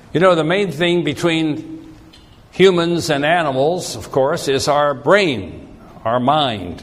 You know, the main thing between humans and animals, of course, is our brain, our mind.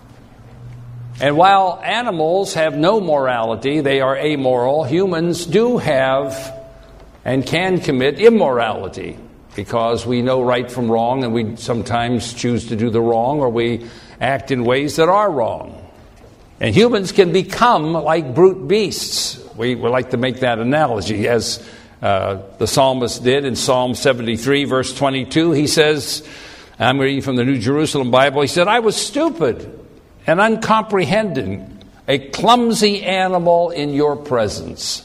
And while animals have no morality, they are amoral, humans do have and can commit immorality because we know right from wrong and we sometimes choose to do the wrong or we act in ways that are wrong. And humans can become like brute beasts. We like to make that analogy as the psalmist did in Psalm 73, verse 22. He says, I'm reading from the New Jerusalem Bible, he said, I was stupid and uncomprehending, a clumsy animal in your presence.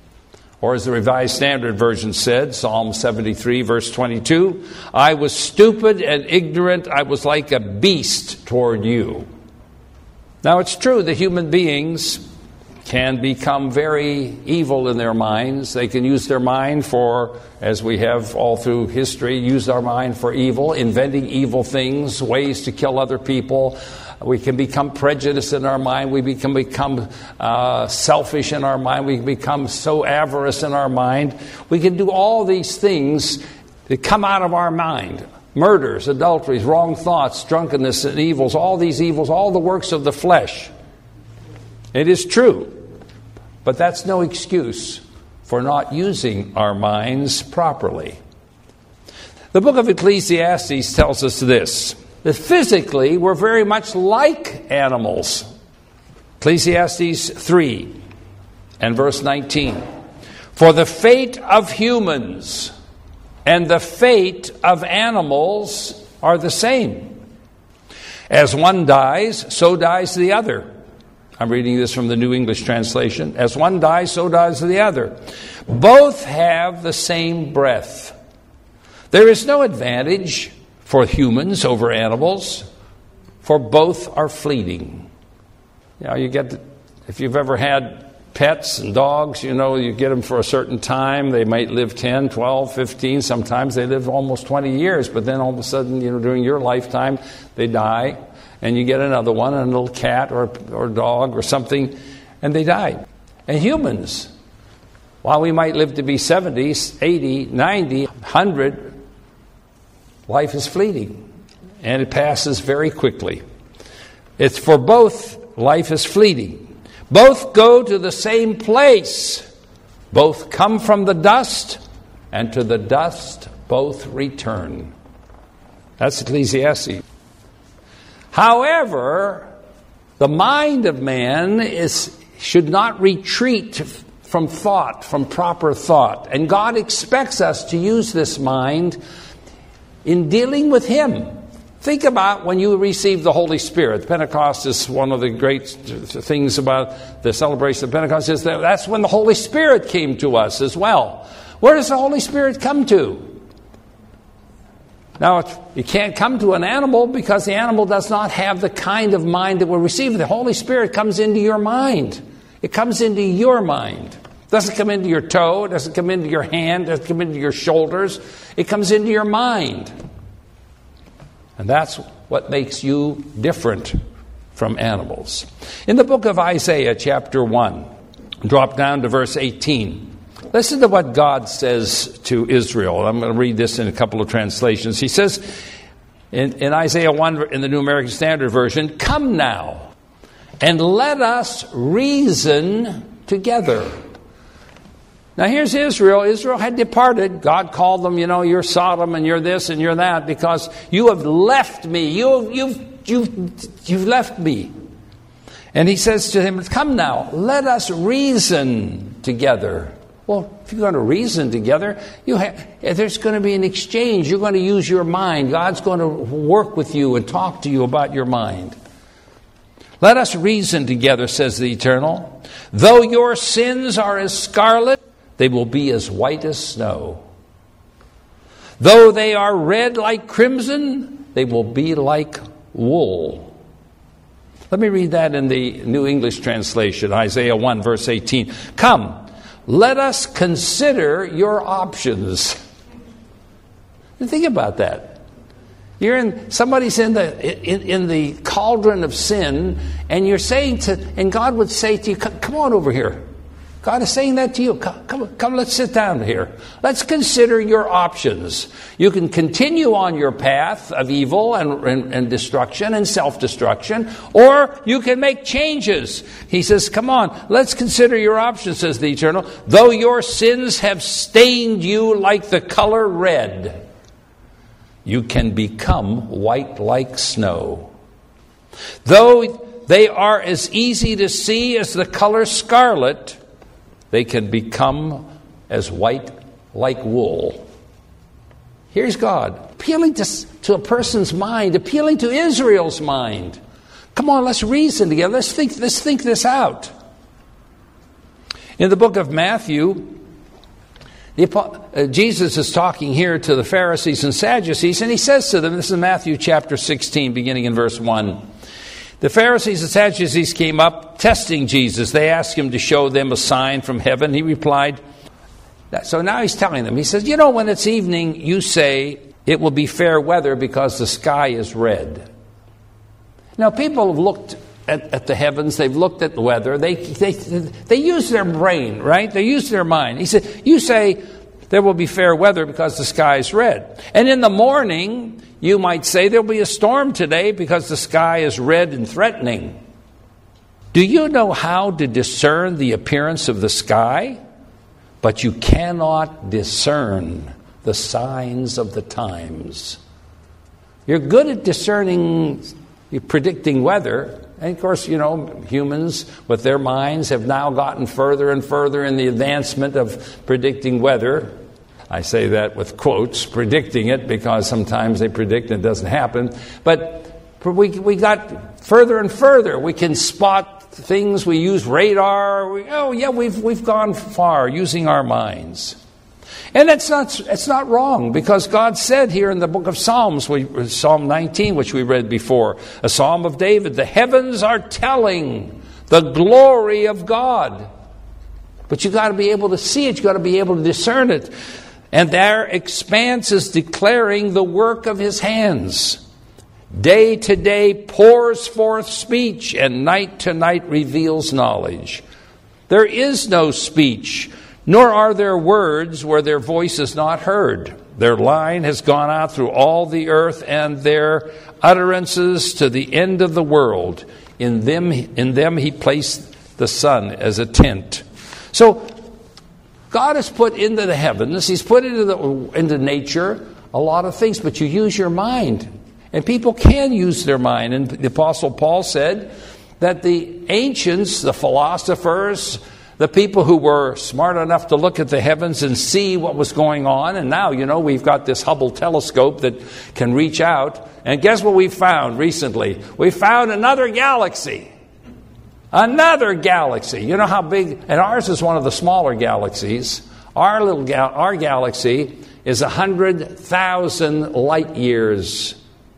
Or as the Revised Standard Version said, Psalm 73, verse 22, I was stupid and ignorant, I was like a beast toward you. Now it's true that human beings can become very evil in their minds. They can use their mind for, as we have all through history, use our mind for evil, inventing evil things, ways to kill other people. We can become prejudiced in our mind. We can become selfish in our mind. We can become so avarice in our mind. We can do all these things that come out of our mind. Murders, adulteries, wrong thoughts, drunkenness and evils, all these evils, all the works of the flesh. It is true, but that's no excuse for not using our minds properly. The book of Ecclesiastes tells us this, that physically we're very much like animals. Ecclesiastes 3 and verse 19. For the fate of humans and the fate of animals are the same. As one dies, so dies the other. I'm reading this from the New English Translation. As one dies, so dies the other. Both have the same breath. There is no advantage for humans over animals, for both are fleeting. You know, if you've ever had pets and dogs, you know, you get them for a certain time. They might live 10, 12, 15. Sometimes they live almost 20 years, but then all of a sudden, you know, during your lifetime, they die. And you get another one, a little cat or dog or something, and they die. And humans, while we might live to be 70, 80, 90, 100, life is fleeting. And it passes very quickly. It's for both, life is fleeting. Both go to the same place. Both come from the dust, and to the dust both return. That's Ecclesiastes. However, the mind of man should not retreat from thought, from proper thought. And God expects us to use this mind in dealing with Him. Think about when you receive the Holy Spirit. Pentecost is one of the great things about the celebration of Pentecost, is that that's when the Holy Spirit came to us as well. Where does the Holy Spirit come to? Now, you can't come to an animal because the animal does not have the kind of mind that will receive it. The Holy Spirit comes into your mind. It comes into your mind. It doesn't come into your toe. It doesn't come into your hand. It doesn't come into your shoulders. It comes into your mind. And that's what makes you different from animals. In the book of Isaiah, chapter 1, drop down to verse 18. Listen to what God says to Israel. I'm going to read this in a couple of translations. He says in Isaiah 1 in the New American Standard Version, come now and let us reason together. Now here's Israel. Israel had departed. God called them, you know, you're Sodom and you're this and you're that because you have left me. You've left me. And he says to him, come now, let us reason together. Well, if you're going to reason together, there's going to be an exchange. You're going to use your mind. God's going to work with you and talk to you about your mind. Let us reason together, says the Eternal. Though your sins are as scarlet, they will be as white as snow. Though they are red like crimson, they will be like wool. Let me read that in the New English Translation, Isaiah 1, verse 18. Come. Let us consider your options. Think about that. Somebody's in the cauldron of sin, and you're saying and God would say to you, come on over here. God is saying that to you. Come, let's sit down here. Let's consider your options. You can continue on your path of evil and destruction and self-destruction, or you can make changes. He says, come on, let's consider your options, says the Eternal. Though your sins have stained you like the color red, you can become white like snow. Though they are as easy to see as the color scarlet, they can become as white like wool. Here's God appealing to a person's mind, appealing to Israel's mind. Come on, let's reason together. Let's think this out. In the book of Matthew, Jesus is talking here to the Pharisees and Sadducees, and he says to them, this is Matthew chapter 16, beginning in verse 1. The Pharisees and Sadducees came up testing Jesus. They asked him to show them a sign from heaven. He replied, so now he's telling them, he says, when it's evening, you say it will be fair weather because the sky is red. Now, people have looked at the heavens. They've looked at the weather. They use their brain, right? They use their mind. He said, you say there will be fair weather because the sky is red. And in the morning, you might say there'll be a storm today because the sky is red and threatening. Do you know how to discern the appearance of the sky? But you cannot discern the signs of the times. You're good at predicting weather. And of course, humans with their minds have now gotten further and further in the advancement of predicting weather. I say that with quotes, predicting it, because sometimes they predict and it doesn't happen. But we got further and further. We can spot things. We use radar. We've gone far using our minds. And it's not wrong, because God said here in the book of Psalms, Psalm 19, which we read before, a psalm of David, the heavens are telling the glory of God. But you've got to be able to see it. You've got to be able to discern it. And their expanse is declaring the work of his hands. Day to day pours forth speech, and night to night reveals knowledge. There is no speech, nor are there words where their voice is not heard. Their line has gone out through all the earth, and their utterances to the end of the world. In them he placed the sun as a tent. So God has put into the heavens, he's put into nature a lot of things, but you use your mind. And people can use their mind. And the Apostle Paul said that the ancients, the philosophers, the people who were smart enough to look at the heavens and see what was going on, and now, we've got this Hubble telescope that can reach out. And guess what we found recently? We found another galaxy. Another galaxy. You know how big? And ours is one of the smaller galaxies. Our galaxy is 100,000 light years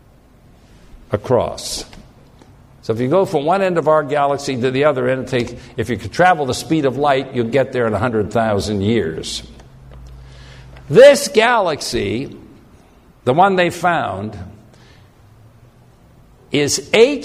across. So if you go from one end of our galaxy to the other end, if you could travel the speed of light, you'd get there in 100,000 years. This galaxy, the one they found, is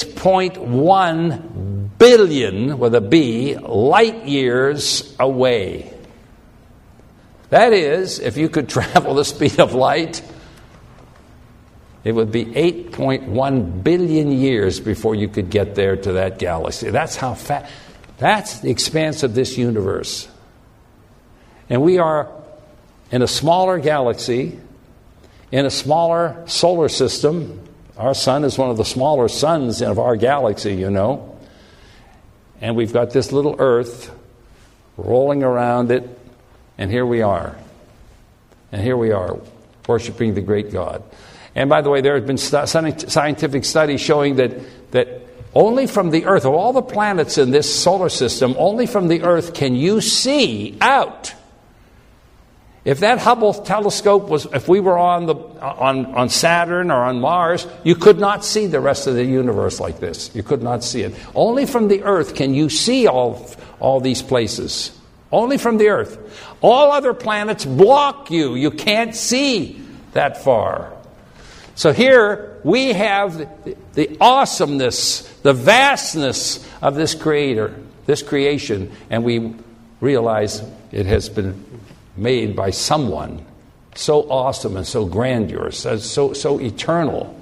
8.1 billion, with a B, light years away. That is, if you could travel the speed of light, it would be 8.1 billion years before you could get there to that galaxy. That's how fast. That's the expanse of this universe. And we are in a smaller galaxy, in a smaller solar system. Our sun is one of the smaller suns of our galaxy, And we've got this little Earth rolling around it, and here we are. And here we are, worshiping the great God. And by the way, there have been scientific studies showing that only from the Earth, of all the planets in this solar system, only from the Earth can you see out. If that Hubble telescope if we were on Saturn or on Mars, you could not see the rest of the universe like this. You could not see it. Only from the Earth can you see all these places. Only from the Earth. All other planets block you. You can't see that far. So here we have the awesomeness, the vastness of this creation, and we realize it has been made by someone so awesome and so grandiose, so eternal.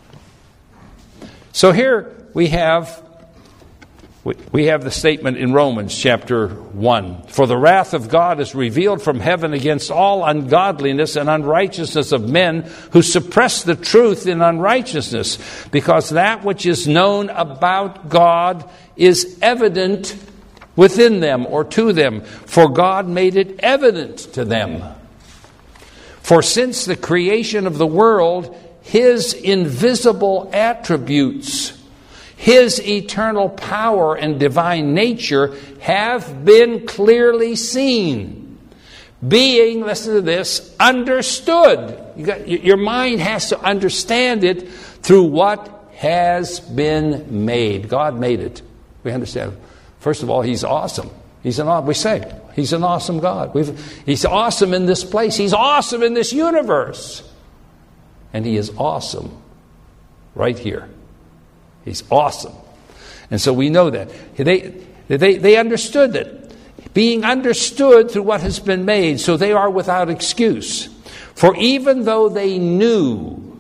So here we have the statement in Romans chapter 1. For the wrath of God is revealed from heaven against all ungodliness and unrighteousness of men who suppress the truth in unrighteousness, because that which is known about God is evident within them or to them, for God made it evident to them. For since the creation of the world, His invisible attributes, His eternal power and divine nature have been clearly seen, being, listen to this, understood. Your mind has to understand it through what has been made. God made it. We understand. First of all, He's awesome. He's an awesome God. He's awesome in this place. He's awesome in this universe. And He is awesome right here. He's awesome. And so we know that. They understood it. Being understood through what has been made, so they are without excuse. For even though they knew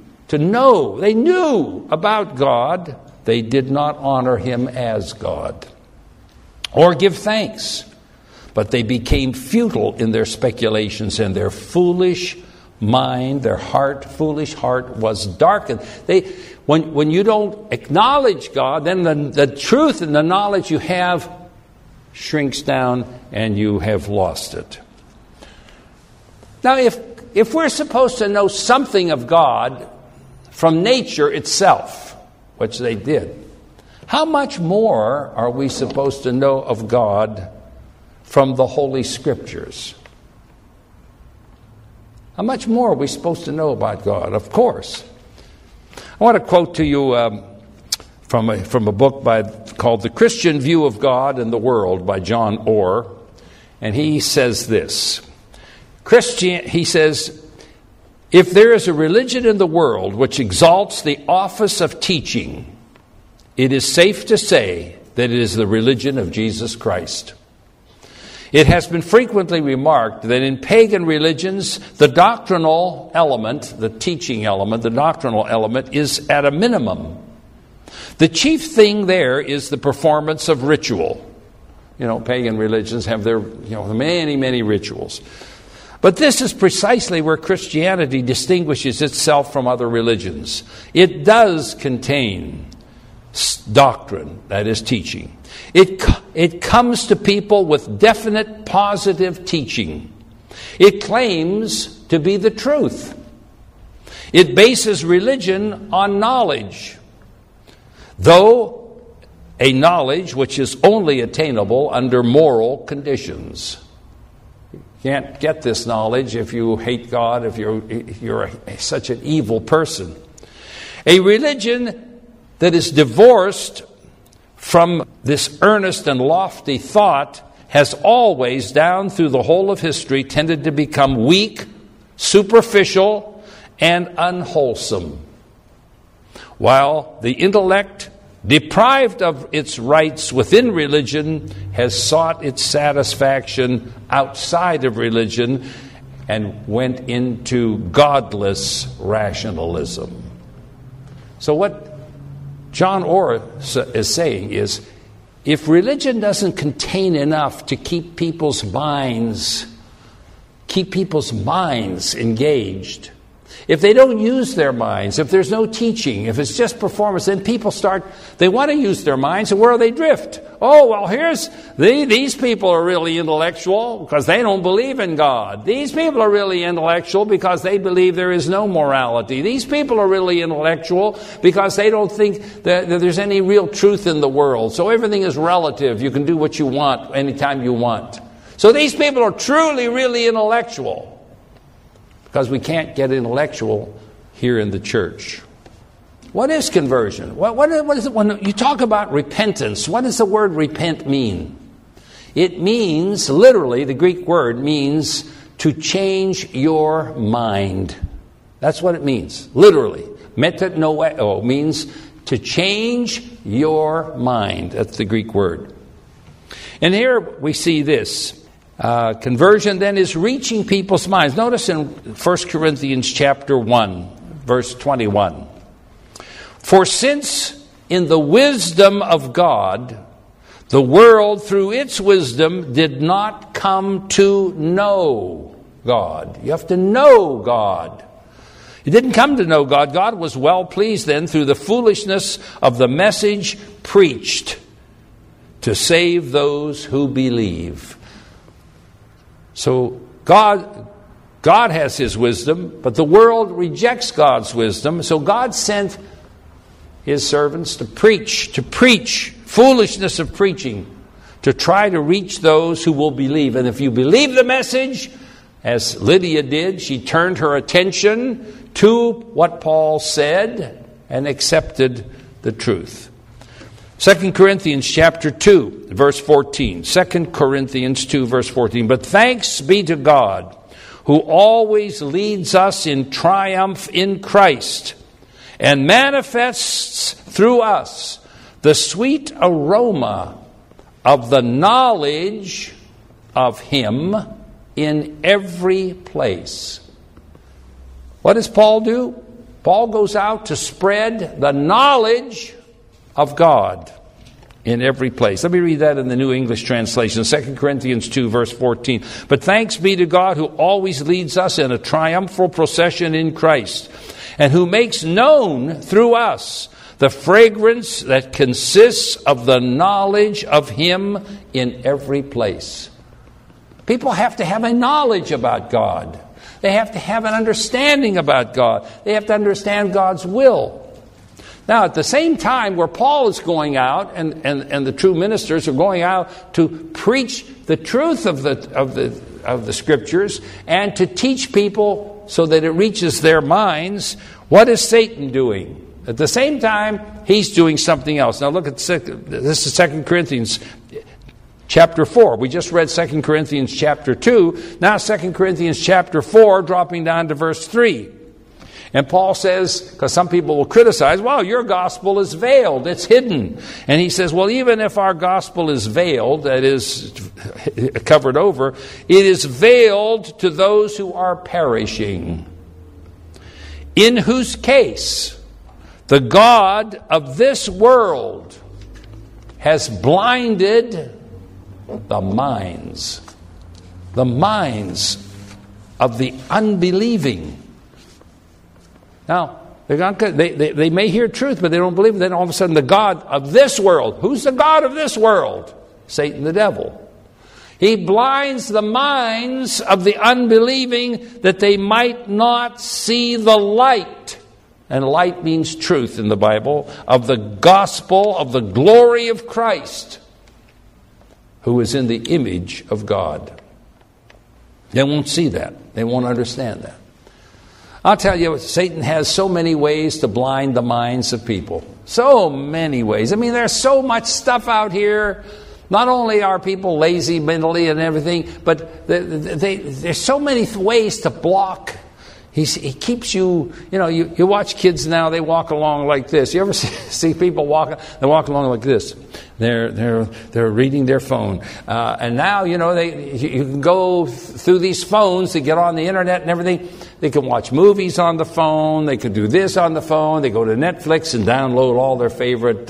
about God, they did not honor Him as God or give thanks. But they became futile in their speculations, and their foolish mind, foolish heart was darkened. When you don't acknowledge God, then the truth and the knowledge you have shrinks down and you have lost it. Now, if we're supposed to know something of God from nature itself, which they did, how much more are we supposed to know of God from the Holy Scriptures? How much more are we supposed to know about God? Of course. I want to quote to you from a book called The Christian View of God and the World by John Orr. And he says this. He says, if there is a religion in the world which exalts the office of teaching, it is safe to say that it is the religion of Jesus Christ. It has been frequently remarked that in pagan religions, the doctrinal element, the teaching element, the doctrinal element is at a minimum. The chief thing there is the performance of ritual. Pagan religions have their, many, many rituals. But this is precisely where Christianity distinguishes itself from other religions. It does contain doctrine, that is teaching. It comes to people with definite positive teaching. It claims to be the truth. It bases religion on knowledge, though a knowledge which is only attainable under moral conditions. You can't get this knowledge if you hate God, if you're such an evil person. A religion that is divorced from this earnest and lofty thought has always, down through the whole of history, tended to become weak, superficial, and unwholesome. While the intellect, deprived of its rights within religion, has sought its satisfaction outside of religion and went into godless rationalism. So what John Orr is saying is, if religion doesn't contain enough to keep people's minds engaged, if they don't use their minds, if there's no teaching, if it's just performance, then people they want to use their minds, and where do they drift? Oh, well, these people are really intellectual because they don't believe in God. These people are really intellectual because they believe there is no morality. These people are really intellectual because they don't think that there's any real truth in the world. So everything is relative. You can do what you want anytime you want. So these people are truly, really intellectual. Because we can't get intellectual here in the church. What is conversion? What is it when you talk about repentance? What does the word repent mean? It means, literally, the Greek word means to change your mind. That's what it means, literally. Metanoeo means to change your mind. That's the Greek word. And here we see this. Conversion then is reaching people's minds. Notice in 1 Corinthians chapter 1, verse 21. For since in the wisdom of God, the world through its wisdom did not come to know God. You have to know God. It didn't come to know God. God was well pleased then through the foolishness of the message preached to save those who believe. So God has His wisdom, but the world rejects God's wisdom. So God sent His servants to preach foolishness of preaching, to try to reach those who will believe. And if you believe the message, as Lydia did, she turned her attention to what Paul said and accepted the truth. 2 Corinthians chapter 2, verse 14. 2 Corinthians 2, verse 14. But thanks be to God, who always leads us in triumph in Christ, and manifests through us the sweet aroma of the knowledge of Him in every place. What does Paul do? Paul goes out to spread the knowledge of God in every place. Let me read that in the New English Translation, 2 Corinthians 2, verse 14. But thanks be to God who always leads us in a triumphal procession in Christ, and who makes known through us the fragrance that consists of the knowledge of Him in every place. People have to have a knowledge about God. They have to have an understanding about God. They have to understand God's will. Now, at the same time, where Paul is going out, and the true ministers are going out to preach the truth of the Scriptures and to teach people so that it reaches their minds, what is Satan doing? At the same time, he's doing something else. Now look at this is 2 Corinthians chapter 4. We just read 2 Corinthians chapter 2. Now 2 Corinthians chapter 4, dropping down to verse 3. And Paul says, because some people will criticize, well, your gospel is veiled, it's hidden. And he says, well, even if our gospel is veiled, that is covered over, it is veiled to those who are perishing, in whose case the God of this world has blinded the minds of the unbelieving. Now, they may hear truth, but they don't believe it. Then all of a sudden, the God of this world. Who's the God of this world? Satan, the devil. He blinds the minds of the unbelieving that they might not see the light. And light means truth in the Bible, of the gospel of the glory of Christ, who is in the image of God. They won't see that. They won't understand that. I'll tell you, Satan has so many ways to blind the minds of people. So many ways. I mean, there's so much stuff out here. Not only are people lazy mentally and everything, but there's so many ways to block. He keeps you, you watch kids now, they walk along like this. You ever see people walking? They walk along like this. They're reading their phone. And now, you can go through these phones to get on the internet and everything. They can watch movies on the phone. They can do this on the phone. They go to Netflix and download all their favorite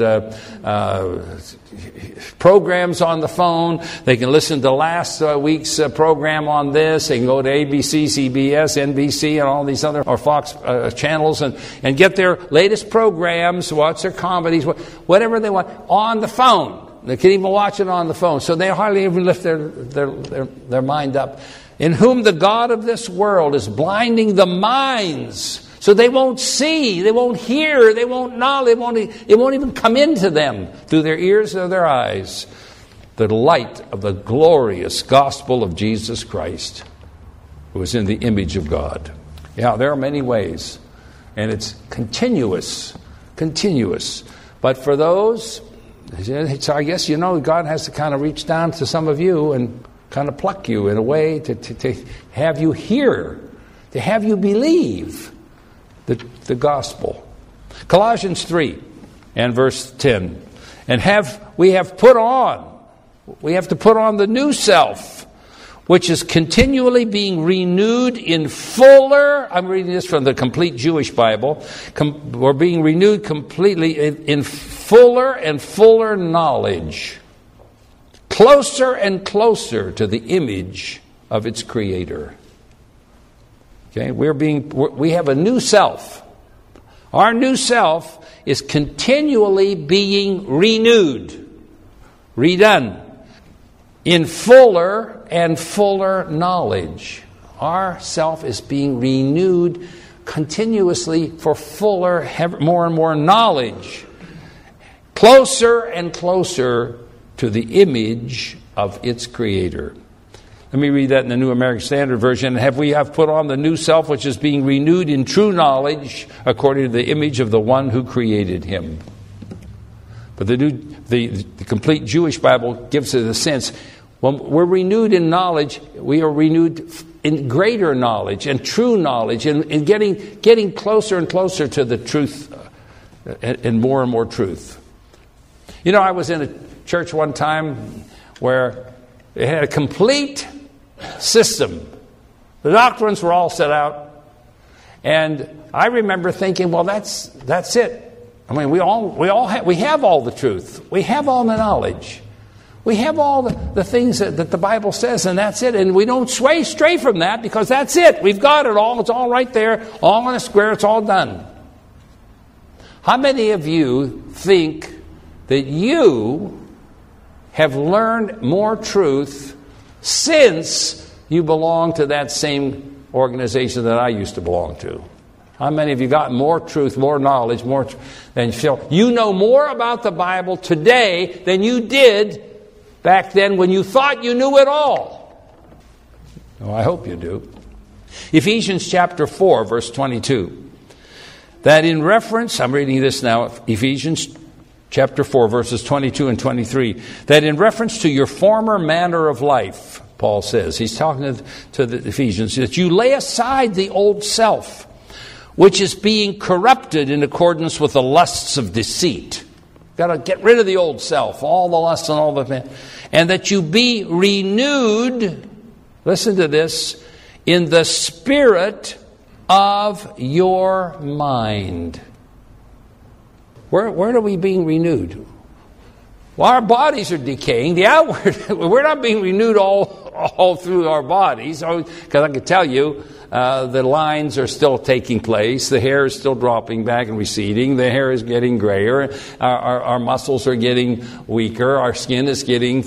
programs on the phone. They can listen to last week's program on this. They can go to ABC, CBS, NBC, and all these other or Fox channels and get their latest programs, watch their comedies, whatever they want on the phone. They can even watch it on the phone. So they hardly even lift their mind up. In whom the God of this world is blinding the minds. So they won't see, they won't hear, they won't know, it won't even come into them through their ears or their eyes. The light of the glorious gospel of Jesus Christ, who is in the image of God. Yeah, there are many ways. And it's continuous. But for those, I guess, God has to kind of reach down to some of you and kind of pluck you in a way to have you hear, to have you believe the gospel. Colossians 3 and verse 10. And we have to put on the new self, which is continually being renewed in fuller, I'm reading this from the Complete Jewish Bible, we're being renewed completely in fuller and fuller knowledge, closer and closer to the image of its Creator. Okay, we have a new self. Our new self is continually being renewed, redone, in fuller and fuller knowledge. Our self is being renewed continuously for fuller, more and more knowledge, closer and closer to the image of its Creator. Let me read that in the New American Standard Version. We have put on the new self, which is being renewed in true knowledge according to the image of the one who created him. But the Complete Jewish Bible gives it a sense. When we're renewed in knowledge, we are renewed in greater knowledge and true knowledge and getting closer and closer to the truth and more truth. You know, I was in a church one time where they had a complete system. The doctrines were all set out. And I remember thinking, well, that's it. I mean, we have all the truth. We have all the knowledge. We have all the things that the Bible says, and that's it. And we don't stray from that because that's it. We've got it all. It's all right there, all on a square. It's all done. How many of you think that you have learned more truth since you belong to that same organization that I used to belong to? How many of you got more truth, more knowledge, more than you feel? You know more about the Bible today than you did back then when you thought you knew it all. Oh, I hope you do. Ephesians chapter 4, verse 22. That in reference, I'm reading this now, Ephesians chapter 4, verses 22 and 23. That in reference to your former manner of life, Paul says, he's talking to the Ephesians, that you lay aside the old self, which is being corrupted in accordance with the lusts of deceit. Got to get rid of the old self, all the lusts and all the... And that you be renewed, listen to this, in the spirit of your mind. Where are we being renewed? Well, our bodies are decaying. The outward, we're not being renewed all through our bodies. Because I can tell you, the lines are still taking place. The hair is still dropping back and receding. The hair is getting grayer. Our muscles are getting weaker. Our skin is getting,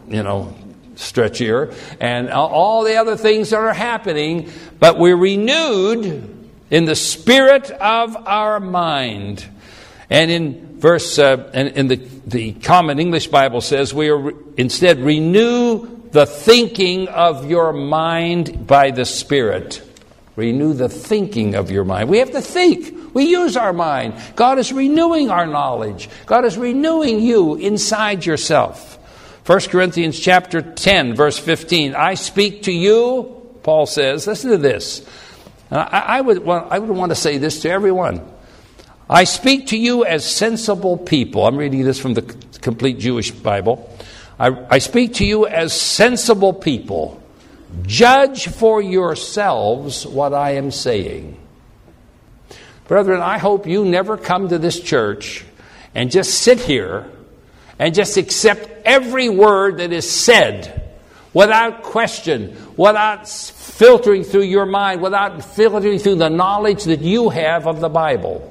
stretchier. And all the other things that are happening. But we're renewed in the spirit of our mind. And in verse, and the Common English Bible says, we are instead renew the thinking of your mind by the Spirit. Renew the thinking of your mind. We have to think. We use our mind. God is renewing our knowledge. God is renewing you inside yourself. 1 Corinthians chapter 10, verse 15. I speak to you, Paul says. Listen to this. I would want to say this to everyone. I speak to you as sensible people. I'm reading this from the Complete Jewish Bible. I speak to you as sensible people. Judge for yourselves what I am saying. Brethren, I hope you never come to this church and just sit here and just accept every word that is said without question, without filtering through your mind, without filtering through the knowledge that you have of the Bible.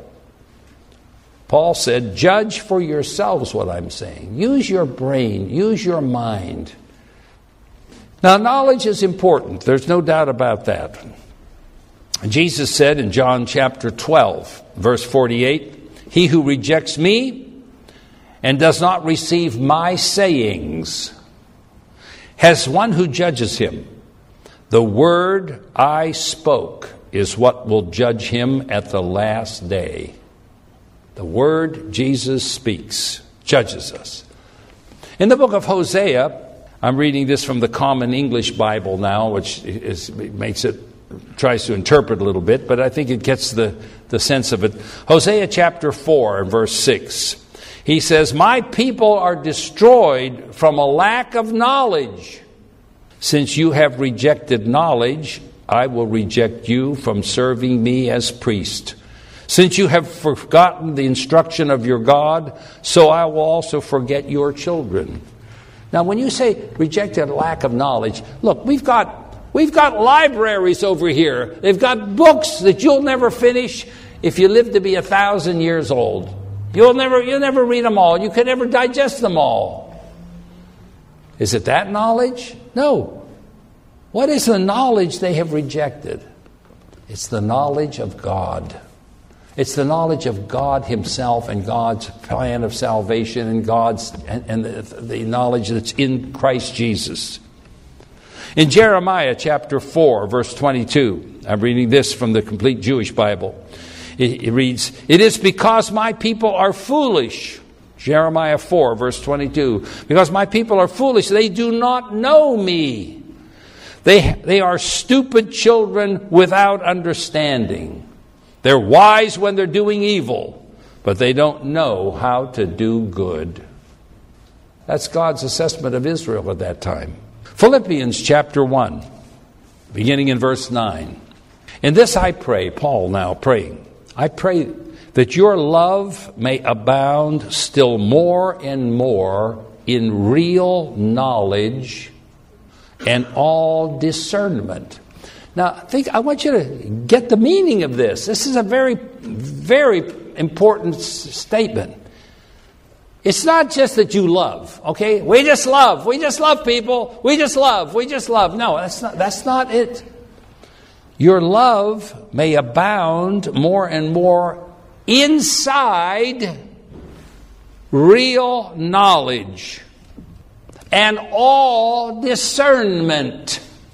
Paul said, judge for yourselves what I'm saying. Use your brain. Use your mind. Now, knowledge is important. There's no doubt about that. Jesus said in John chapter 12, verse 48, he who rejects me and does not receive my sayings has one who judges him. The word I spoke is what will judge him at the last day. The word Jesus speaks judges us. In the book of Hosea, I'm reading this from the Common English Bible now, which tries to interpret a little bit, but I think it gets the sense of it. Hosea chapter 4 and verse 6. He says, my people are destroyed from a lack of knowledge. Since you have rejected knowledge, I will reject you from serving me as priest. Since you have forgotten the instruction of your God, so I will also forget your children. Now, when you say rejected lack of knowledge, look, we've got libraries over here. They've got books that you'll never finish if you live to be 1,000 years old. You'll never read them all. You could never digest them all. Is it that knowledge? No. What is the knowledge they have rejected? It's the knowledge of God. It's the knowledge of God Himself and God's plan of salvation and the knowledge that's in Christ Jesus. In Jeremiah chapter 4, verse 22, I'm reading this from the Complete Jewish Bible. It reads, "It is because my people are foolish." Jeremiah 4, verse 22. "Because my people are foolish, they do not know me. They are stupid children without understanding. They're wise when they're doing evil, but they don't know how to do good." That's God's assessment of Israel at that time. Philippians chapter 1, beginning in verse 9. "In this I pray," Paul now praying, "I pray that your love may abound still more and more in real knowledge and all discernment." Now, I want you to get the meaning of this. This is a very, very important statement. It's not just that you love, okay? We just love people. We just love. No, that's not it. Your love may abound more and more inside real knowledge and all discernment.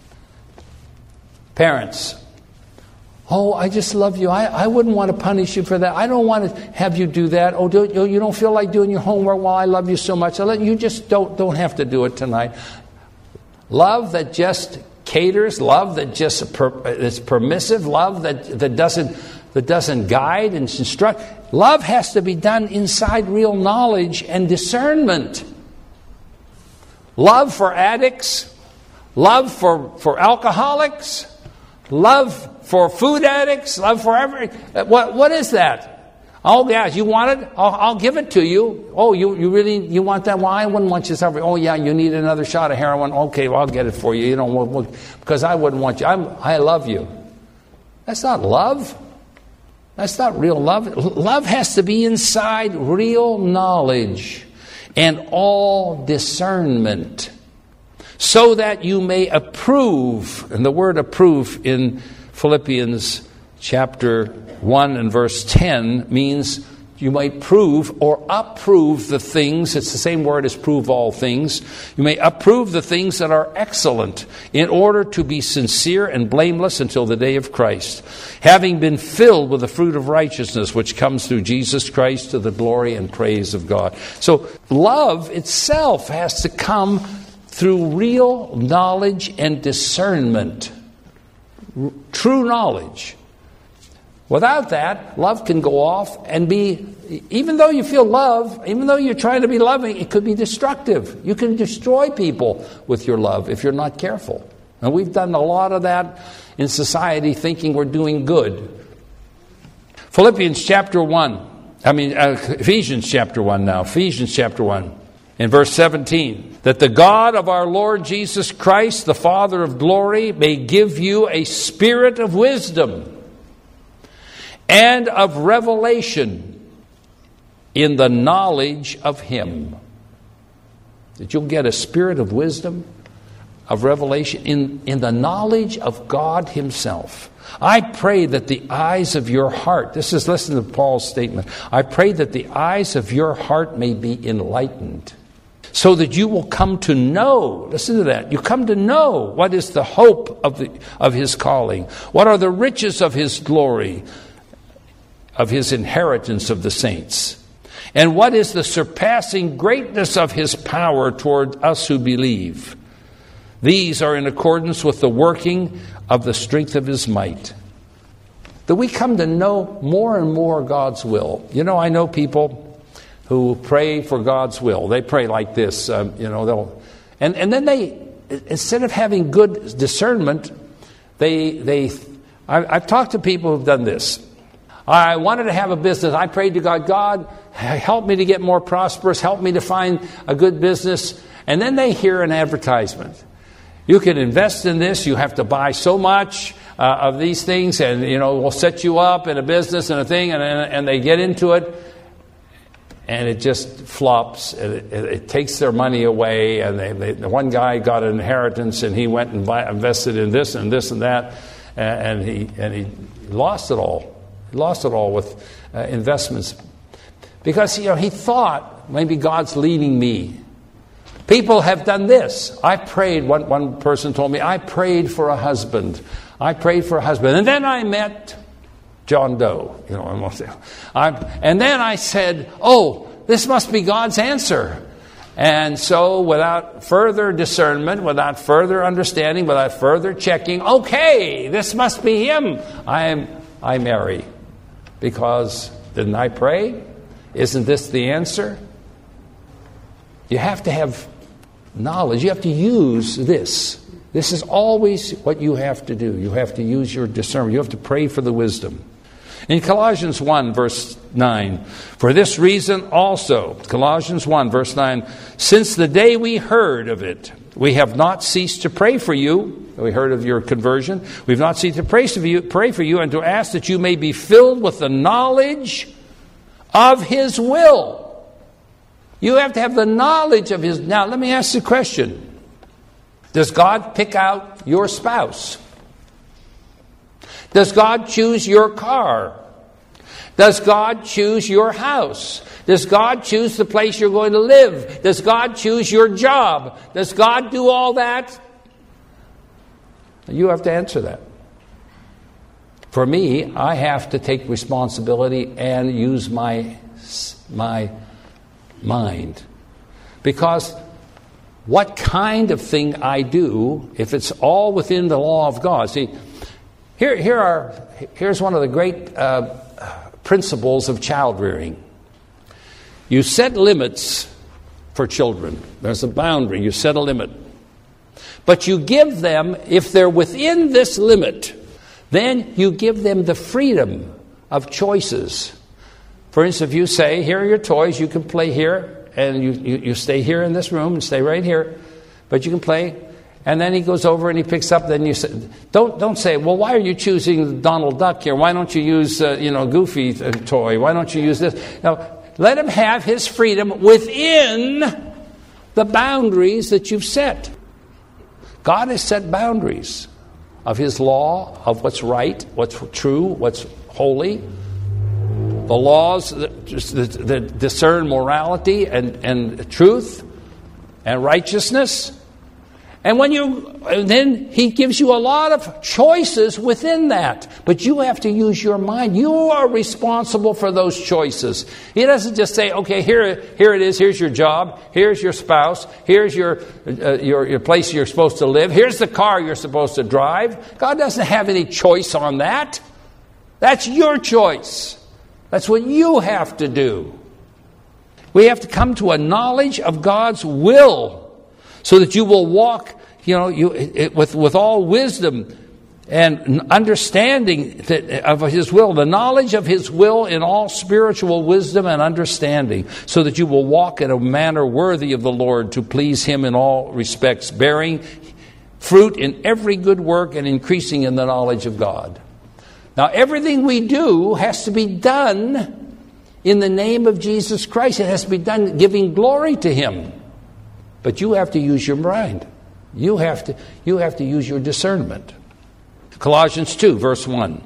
Parents, oh, I just love you. I wouldn't want to punish you for that. I don't want to have you do that. Oh, you don't feel like doing your homework? Well, I love you so much. You just don't have to do it tonight. Love that just caters, love that just is permissive, love that doesn't guide and instruct. Love has to be done inside real knowledge and discernment. Love for addicts, love for alcoholics, love for food addicts, love for everything. What is that? Oh, yeah, you want it? I'll give it to you. Oh, you really want that? Well, I wouldn't want you suffering. Oh, yeah, you need another shot of heroin. Okay, well, I'll get it for you. Because I wouldn't want you. I love you. That's not love. That's not real love. Love has to be inside real knowledge and all discernment, so that you may approve. And the word approve in Philippians chapter 1 and verse 10 means you might prove or approve the things. It's the same word as prove all things. You may approve the things that are excellent, in order to be sincere and blameless until the day of Christ, having been filled with the fruit of righteousness which comes through Jesus Christ, to the glory and praise of God. So love itself has to come through real knowledge and discernment. True knowledge. Without that, love can go off and be, even though you feel love, even though you're trying to be loving, it could be destructive. You can destroy people with your love if you're not careful. And we've done a lot of that in society, thinking we're doing good. Ephesians chapter 1 now. Ephesians chapter 1. In verse 17, that the God of our Lord Jesus Christ, the Father of glory, may give you a spirit of wisdom and of revelation in the knowledge of Him. That you'll get a spirit of wisdom, of revelation in the knowledge of God Himself. I pray that the eyes of your heart, listen to Paul's statement, I pray that the eyes of your heart may be enlightened, so that you will come to know, listen to that, you come to know what is the hope of His calling, what are the riches of His glory, of His inheritance of the saints, and what is the surpassing greatness of His power toward us who believe. These are in accordance with the working of the strength of His might. That we come to know more and more God's will. You know, I know people who pray for God's will. They pray like this, and then instead of having good discernment, I've talked to people who've done this. I wanted to have a business. I prayed to God, God, help me to get more prosperous. Help me to find a good business. And then they hear an advertisement. You can invest in this. You have to buy so much of these things, and we'll set you up in a business and a thing. And they get into it, and it just flops. It takes their money away. And one guy got an inheritance, and he went and invested in this and this and that, and he lost it all. He lost it all with investments because he thought maybe God's leading me. People have done this. I prayed. One person told me, I prayed for a husband. I prayed for a husband, and then I met John Doe. And then I said, "Oh, this must be God's answer." And so, without further discernment, without further understanding, without further checking, okay, this must be him. I marry. Because didn't I pray? Isn't this the answer? You have to have knowledge. You have to use this. This is always what you have to do. You have to use your discernment. You have to pray for the wisdom. In Colossians 1, verse 9, for this reason also, Colossians 1, verse 9, since the day we heard of it, we have not ceased to pray for you. We heard of your conversion. We've not ceased to pray for you and to ask that you may be filled with the knowledge of His will. You have to have the knowledge of His. Now, let me ask you a question. Does God pick out your spouse? Does God choose your car? Does God choose your house? Does God choose the place you're going to live? Does God choose your job? Does God do all that? You have to answer that. For me, I have to take responsibility and use my mind. Because what kind of thing I do, if it's all within the law of God. See, here's one of the great principles of child rearing. You set limits for children. There's a boundary. You set a limit. But you give them, if they're within this limit, then you give them the freedom of choices. For instance, if you say, here are your toys, you can play here, and you stay here in this room and stay right here, but you can play. And then he goes over and he picks up. Then you say, don't say, well, why are you choosing Donald Duck here? Why don't you use Goofy toy? Why don't you use this? Now, let him have his freedom within the boundaries that you've set. God has set boundaries of His law, of what's right, what's true, what's holy. The laws that discern morality and truth and righteousness. And then He gives you a lot of choices within that. But you have to use your mind. You are responsible for those choices. He doesn't just say, okay, here it is. Here's your job. Here's your spouse. Here's your place you're supposed to live. Here's the car you're supposed to drive. God doesn't have any choice on that. That's your choice. That's what you have to do. We have to come to a knowledge of God's will, so that you will walk, with all wisdom and understanding of His will, the knowledge of His will in all spiritual wisdom and understanding, so that you will walk in a manner worthy of the Lord, to please Him in all respects, bearing fruit in every good work and increasing in the knowledge of God. Now, everything we do has to be done in the name of Jesus Christ. It has to be done giving glory to Him. But you have to use your mind. You have to use your discernment. Colossians 2, verse 1.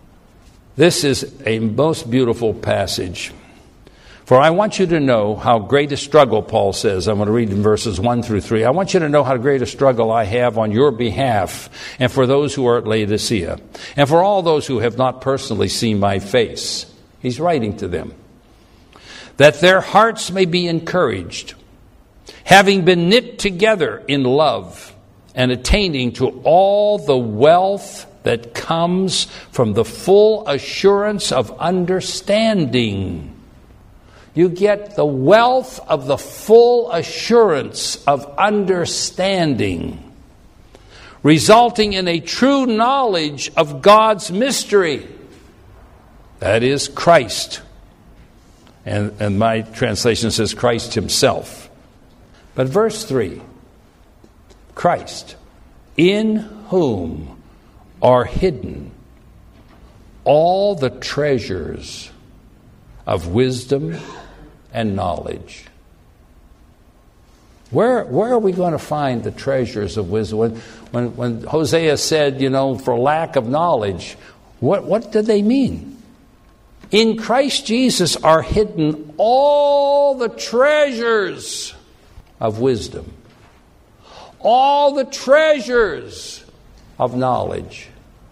This is a most beautiful passage. For I want you to know how great a struggle, Paul says. I'm going to read in verses 1 through 3. I want you to know how great a struggle I have on your behalf, and for those who are at Laodicea, and for all those who have not personally seen my face. He's writing to them. That their hearts may be encouraged, having been knit together in love, and attaining to all the wealth that comes from the full assurance of understanding. You get the wealth of the full assurance of understanding. resulting in a true knowledge of God's mystery. That is Christ. And my translation says Christ himself. But verse 3, Christ, in whom are hidden all the treasures of wisdom and knowledge. Where are we going to find the treasures of wisdom? When Hosea said, for lack of knowledge, what did they mean? In Christ Jesus are hidden all the treasures of wisdom, all the treasures of knowledge.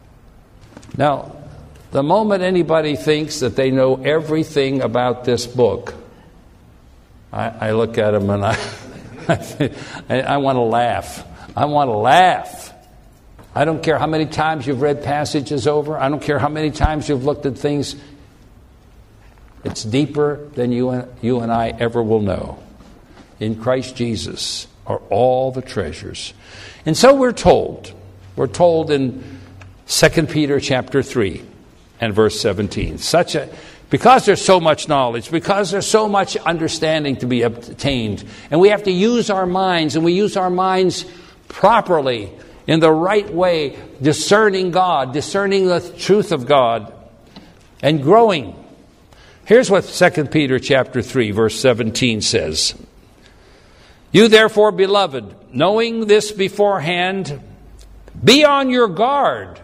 Now, the moment anybody thinks that they know everything about this book, I look at them and I want to laugh. I want to laugh. I don't care how many times you've read passages over. I don't care how many times you've looked at things. It's deeper than you and I ever will know. In Christ Jesus are all the treasures. And so we're told in 2 Peter chapter 3 and verse 17, because there's so much knowledge, because there's so much understanding to be obtained, and we have to use our minds, and we use our minds properly, in the right way, discerning God, discerning the truth of God, and growing. Here's what 2 Peter chapter 3, verse 17 says. You therefore, beloved, knowing this beforehand, be on your guard,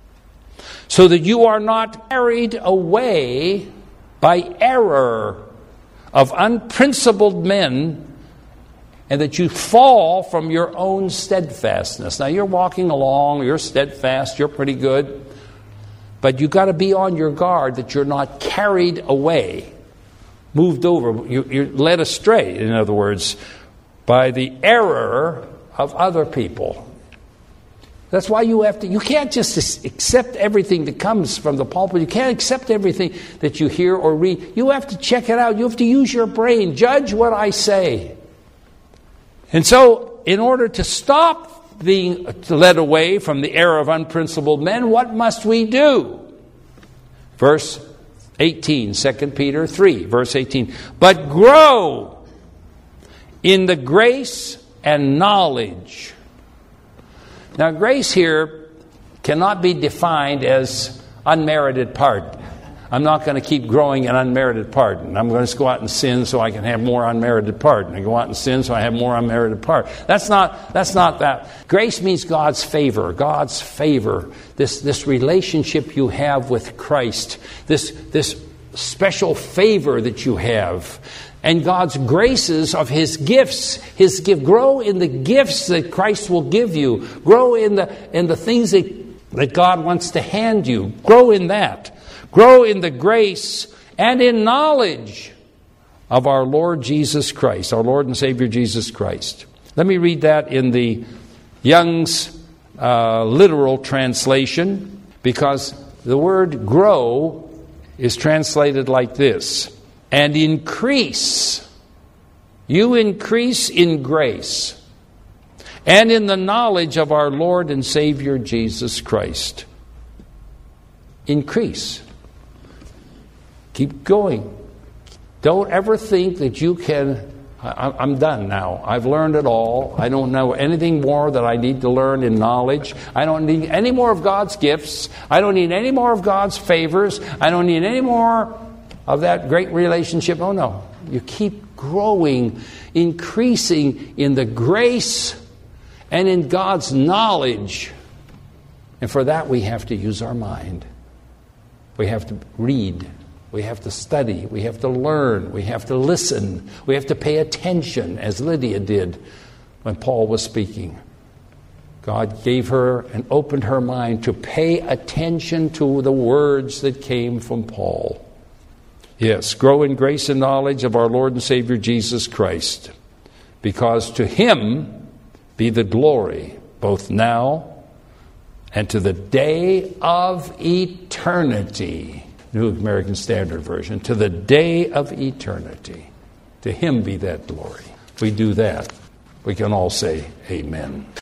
so that you are not carried away by error of unprincipled men, and that you fall from your own steadfastness. Now you're walking along, you're steadfast, you're pretty good, but you've got to be on your guard that you're not carried away, moved over, you're led astray, in other words, by the error of other people. That's why you can't just accept everything that comes from the pulpit. You can't accept everything that you hear or read. You have to check it out. You have to use your brain. Judge what I say. And so, in order to stop being led away from the error of unprincipled men, what must we do? Verse 18, 2 Peter 3, verse 18. But grow in the grace and knowledge. Now, grace here cannot be defined as unmerited pardon. I'm not going to keep growing in unmerited pardon. I'm going to go out and sin so I can have more unmerited pardon. I go out and sin so I have more unmerited pardon. That's not that. Grace means God's favor. God's favor. This relationship you have with Christ. This special favor that you have. And God's graces of His gifts. His gift. Grow in the gifts that Christ will give you. Grow in the things that God wants to hand you. Grow in that. Grow in the grace and in knowledge of our Lord Jesus Christ, our Lord and Savior Jesus Christ. Let me read that in the Young's literal translation, because the word grow is translated like this. And increase. You increase in grace and in the knowledge of our Lord and Savior Jesus Christ. Increase. Keep going. Don't ever think that you can, I'm done now. I've learned it all. I don't know anything more that I need to learn in knowledge. I don't need any more of God's gifts. I don't need any more of God's favors. I don't need any more of that great relationship. Oh no. You keep growing, increasing in the grace and in God's knowledge. And for that we have to use our mind. We have to read. We have to study. We have to learn. We have to listen. We have to pay attention, as Lydia did when Paul was speaking. God gave her and opened her mind to pay attention to the words that came from Paul. Yes, grow in grace and knowledge of our Lord and Savior Jesus Christ, because to Him be the glory, both now and to the day of eternity. New American Standard Version, to the day of eternity. To Him be that glory. If we do that, we can all say amen.